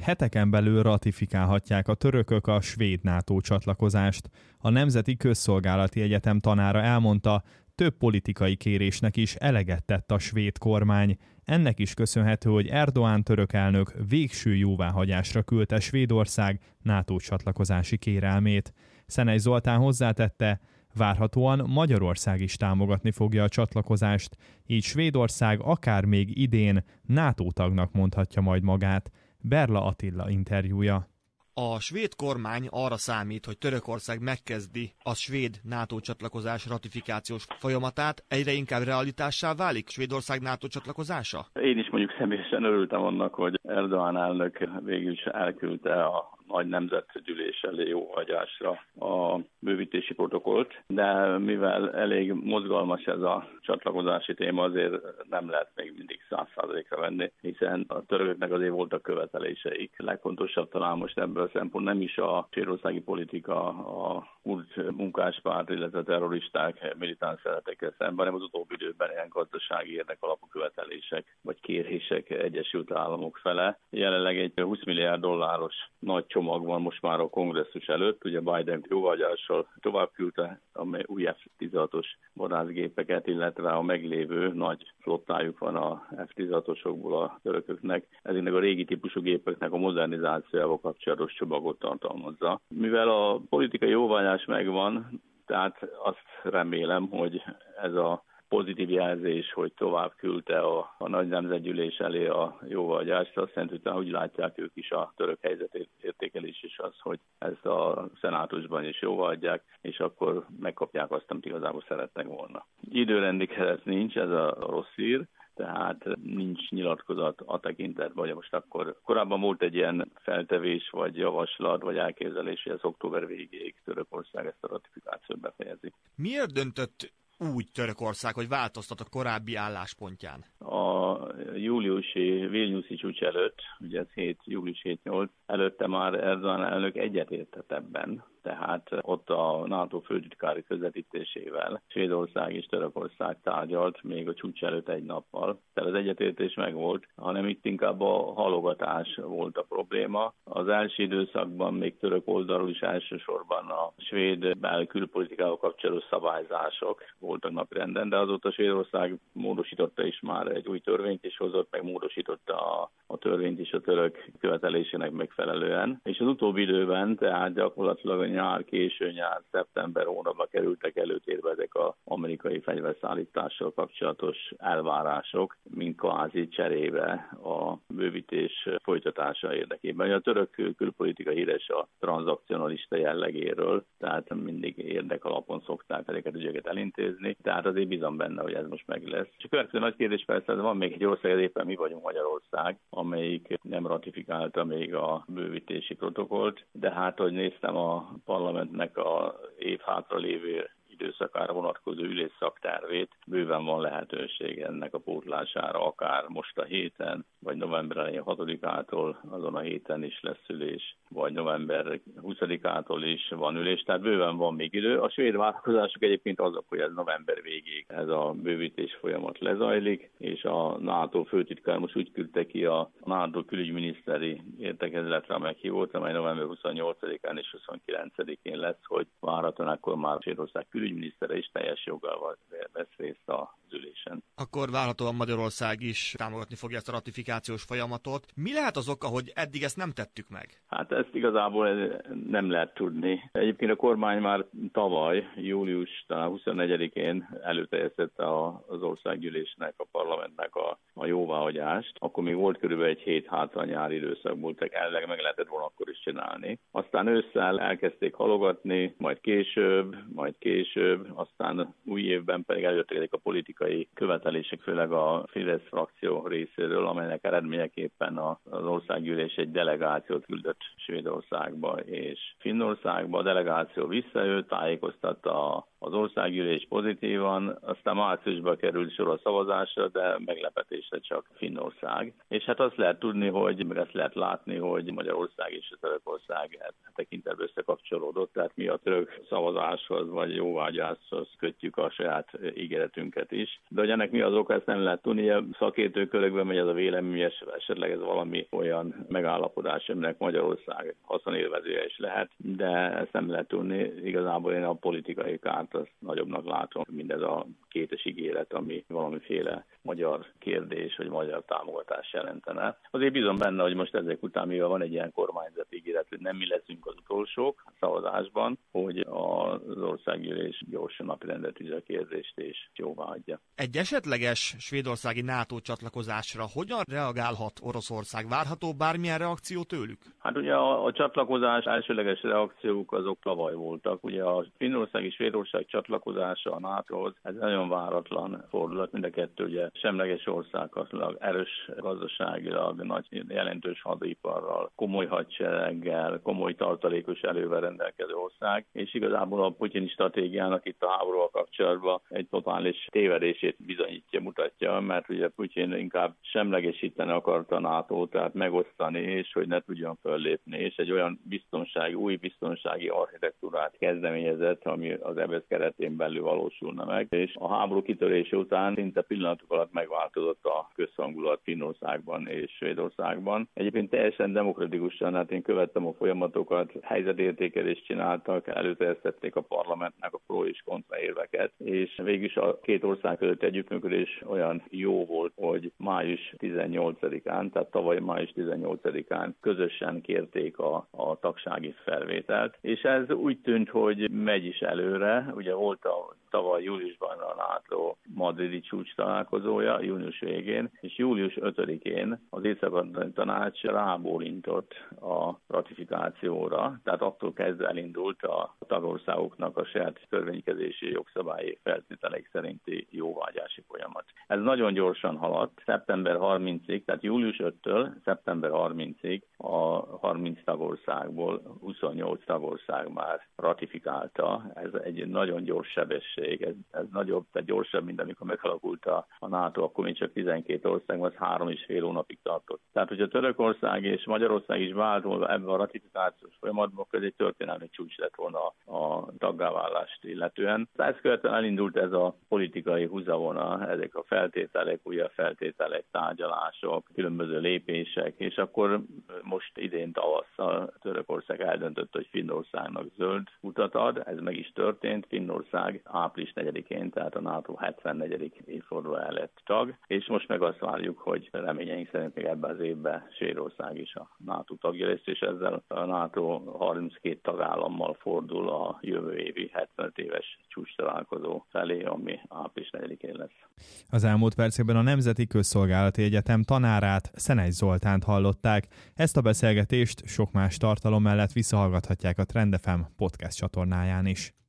heteken belül ratifikálhatják a törökök a svéd NATO csatlakozást. A Nemzeti Közszolgálati Egyetem tanára elmondta, több politikai kérésnek is eleget tett a svéd kormány. Ennek is köszönhető, hogy Erdoğan török elnök végső jóváhagyásra küldte Svédország NATO csatlakozási kérelmét. Szenei Zoltán hozzátette, várhatóan Magyarország is támogatni fogja a csatlakozást, így Svédország akár még idén NATO tagnak mondhatja majd magát. Berla Attila interjúja. A svéd kormány arra számít, hogy Törökország megkezdi a svéd NATO csatlakozás ratifikációs folyamatát. Egyre inkább realitássá válik Svédország NATO csatlakozása? Én is mondjuk személyesen örültem annak, hogy Erdoğan elnök végül is elküldte a nagy nemzetgyűlés elé jóhagyásra a bővítési protokollt, de mivel elég mozgalmas ez a csatlakozási téma, azért nem lehet még mindig 100%-ra venni, hiszen a törököknek azért voltak követeléseik. Legfontosabb talán most ebből a szempont nem is a svédországi politika, a kurd munkáspárt, illetve terroristák, militáns szeretekkel szemben, hanem az utóbbi időben ilyen gazdasági érdekalapú követelések vagy kérések Egyesült Államok fele. Jelenleg egy 20 milliárd dolláros nagy csomag van most már a kongresszus előtt, ugye Biden jóvágyással tovább küldte a új F-16-os vadászgépeket, illetve a meglévő nagy flottájuk van a F-16-osokból a törököknek. Ezeknek a régi típusú gépeknek a modernizációval kapcsolatos csomagot tartalmazza. Mivel a politikai jóvágyás megvan, tehát azt remélem, hogy ez a pozitív jelzés, hogy tovább küldte a nagy nemzetgyűlés elé a jóvágyást, azt jelenti, hogy úgy látják ők is a török helyzet értékelés is az, hogy ezt a szenátusban is jóvágyják, és akkor megkapják azt, amit igazából szeretnek volna. Időrendi keret nincs, ez a rossz hír, tehát nincs nyilatkozat a tekintetben, hogy most akkor korábban volt egy ilyen feltevés, vagy javaslat, vagy elképzelés, hogy ez október végéig Törökország ezt a ratifikációt befejezik. Miért döntött úgy Törökország, hogy változtat a korábbi álláspontján? A júliusi Vilniuszi csúcs előtt, ugye ez július 7-8, előtte már Erdoğan elnök egyetértett ebben. Tehát ott a NATO főtitkári közvetítésével Svédország és Törökország tárgyalt még a csúcs előtt egy nappal. Tehát az egyetértés megvolt, hanem itt inkább a halogatás volt a probléma. Az első időszakban még török oldalról is elsősorban a svéd külpolitikával kapcsolatos szabályzások voltak napirenden, de azóta Svédország módosította is már egy új törvényt is hozott, meg módosította a törvényt is a török követelésének megfelelően. És az utóbbi időben, tehát gyakorlatilag késő nyár, szeptember hónapban kerültek előtérbe ezek az amerikai fegyverszállítással kapcsolatos elvárások, mint kvázi cserébe a bővítés folytatása érdekében. A török külpolitika híres a tranzakcionalista jellegéről, tehát mindig érdekalapon szokták ezeket az ügyeket elintézni, tehát azért bízom benne, hogy ez most meg lesz. És a következő nagy kérdés persze, van még egy ország, éppen mi vagyunk Magyarország, amelyik nem ratifikálta még a bővítési protokollt, de hát, hogy néztem a parlamentnek a év hátra lévő időszakára vonatkozó ülésszaktervét, bőven van lehetőség ennek a pótlására, akár most a héten, vagy november elején 6-ától azon a héten is lesz ülés, vagy november 20-ától is van ülés, tehát bőven van még idő. A svéd vállalkozások egyébként azok, hogy ez november végéig ez a bővítés folyamat lezajlik, és a NATO főtitkár most úgy küldte ki a NATO külügyminiszteri értekezletre a meghívót, amely november 28-án és 29-én lesz, hogy várhatóan akkor már Svédország külügyminisztere is teljes joggal vesz részt az ülésen. Akkor várhatóan Magyarország is támogatni fogja ezt a ratifikációs folyamatot. Mi lehet az oka, hogy eddig ezt nem tettük meg? Hát ezt igazából nem lehet tudni. Egyébként a kormány már tavaly, július talán 24-én előterjesztette az országgyűlésnek, a parlamentnek a jóváhagyást. Akkor még volt körülbelül egy hét hátra nyári időszakból, tehát elvileg meg lehetett volna akkor is csinálni. Aztán ősszel elkezdték halogatni, majd később, aztán új évben pedig előjöttek a politikai követelések, főleg a Fidesz frakció részéről, amelynek eredményeképpen az országgyűlés egy delegációt küldött Svédországba és Finnországba. A delegáció visszajött, tájékoztatta az országgyűlés pozitívan, aztán márciusban került sor a szavazásra, de meglepetésre csak Finnország. És hát azt lehet tudni, meg ezt lehet látni, hogy Magyarország és a Törökország tekintetben összekapcsolódott, tehát mi a török szavazáshoz vagy jóváhagyáshoz jóvágyáshoz kötjük a saját ígéretünket is. De hogy ennek mi az oka, ezt nem lehet tudni. A szakértőkörökben megy ez a vélemény, esetleg ez valami olyan megállapodás, aminek Magyarország haszonélvezője is lehet, de ezt nem lehet tudni. Igazából én a politikai kárt azt nagyobbnak látom, mindez a kétes ígéret, ami valamiféle magyar kérdés, vagy magyar támogatás jelentene. Azért bízom benne, hogy most ezek után, mivel van egy ilyen kormányzati ígéret, hogy nem mi leszünk az utolsók a szavazásban, hogy az országgyűlés gyorsan napirendre tűzi a kérdést és jóváhagyja. Egy esetleges svédországi NATO csatlakozásra hogyan reagálhat Oroszország? Várható bármilyen reakció tőlük? Hát ugye a csatlakozás elsőleges reakciók azok tavaly voltak. Ugye a Finnország és Svédország csatlakozása a NATO-hoz, ez nagyon váratlan fordulat, mind a kettő ugye semleges országoknak, erős gazdaságilag, nagy jelentős hadiparral, komoly hadsereggel, komoly tartalékos erővel rendelkező ország, és igazából a putyini stratégiának itt a háborúval kapcsolatban egy totális tévedését bizonyítja, mutatja, mert ugye Putyin inkább semlegesíteni akarta a NATO-t, tehát megosztani, és hogy ne tudjon föllépni, és egy olyan új biztonsági architektúrát kezdeményezett, ami az EBSZ keretén belül valósulna meg, és a háború kitörése után szinte pillanatok alatt megváltozott a közhangulat Finnországban és Svédországban. Egyébként teljesen demokratikusan, hát én követtem a folyamatokat, helyzetértékelést csináltak, előterjesztették a parlamentnek a pro és kontra érveket, és végülis a két ország között együttműködés olyan jó volt, hogy május 18-án, tehát tavaly május 18-án közösen kérték a tagsági felvételt, és ez úgy tűnt, hogy megy is előre. Ugye volt tavaly júliusban a NATO madridi csúcs találkozója, június végén, és július 5-én az Észak-Atlanti Tanács rábólintott a ratifikációra, tehát attól kezdve elindult a tagországoknak a saját törvénykezési jogszabályi feltételek szerinti jóvágyási folyamat. Ez nagyon gyorsan haladt, szeptember 30-ig, tehát július 5-től szeptember 30-ig a 30 tagországból 28 tagország már ratifikálta. Ez egy nagyon gyors sebesség, ez nagyobb, tehát gyorsabb, mint amikor megalakult a NATO, akkor még csak 12 ország, az 3,5 hónapig tartott. Tehát, hogyha Törökország és Magyarország is vált volna ebben a ratifikációs folyamatban, akkor ez egy történelmi csúcs lett volna a taggáválást illetően. Ezt követően elindult ez a politikai húzavona, ezek a feltételek, újabb feltételek, tárgyalások, különböző lépések, és akkor most idén tavasszal Törökország eldöntött, hogy Finnországnak zöld utat ad, ez meg is történt. Finnország április 4-én, tehát a NATO 74. évfordulója lett tag, és most meg azt várjuk, hogy reményeink szerint még ebben az évben Svédország is a NATO tagja lesz, és ezzel a NATO 32 tagállammal fordul a jövő évi 75 éves csúcs találkozó felé, ami április 4-én lesz. Az elmúlt percekben a Nemzeti Közszolgálati Egyetem tanárát, Szenegy Zoltánt hallották. Ezt a beszélgetést sok más tartalom mellett visszahallgathatják a Trend FM podcast csatornáján is.